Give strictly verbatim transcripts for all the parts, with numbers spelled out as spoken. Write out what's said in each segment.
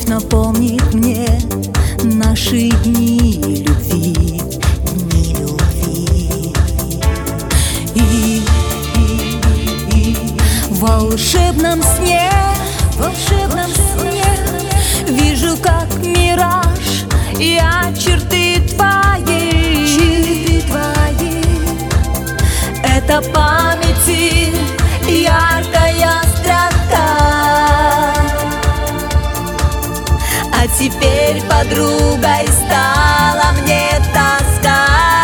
напомнит мне наши дни любви, дни любви. И, и, и в волшебном сне, в волшебном сне вижу, как мираж, я черты твои, черты твои. Это памяти яркая строка. А теперь подругой стала мне тоска.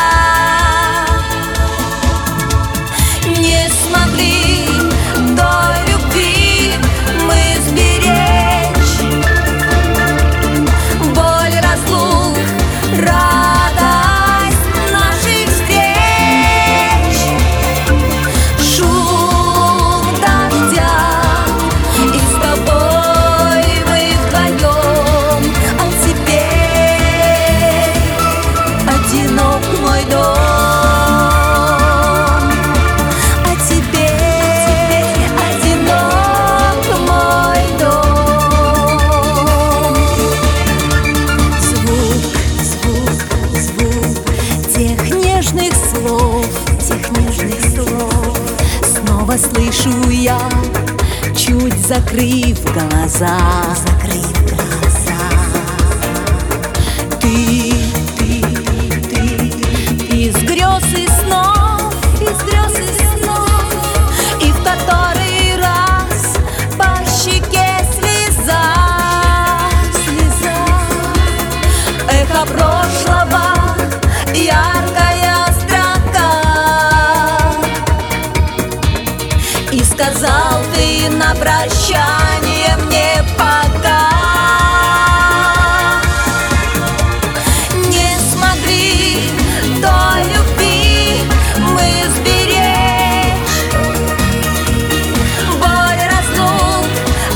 Не смогли той любви мы сберечь, боль разлук, радость наших встреч, шум дождя, и с тобой мы вдвоем. А теперь одинок мой дом. Тех нежных слов снова слышу я, чуть закрыв глаза, закрыв глаза. Ты, ты, ты из грез и снов, из грез и снов, и в который раз по щеке слеза, слеза. Эхо прошлого, яркая строка. И сказал ты на прощание мне пока. Не смогли той любви мы сберечь, боль разлук,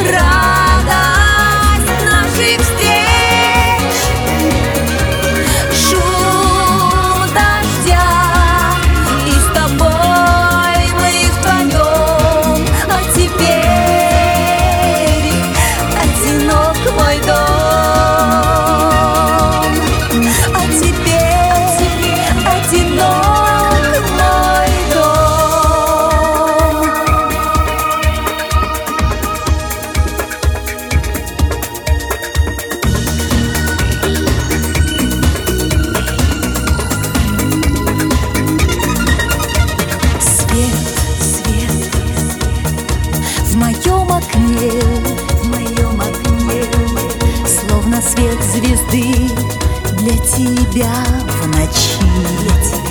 радость наших встреч, шум дождя, и с тобой мы вдвоем. А теперь одинок мой дом. А теперь одинок мой дом. Свет, свет в моем окне, в моем окне, словно свет звезды для тебя в ночи.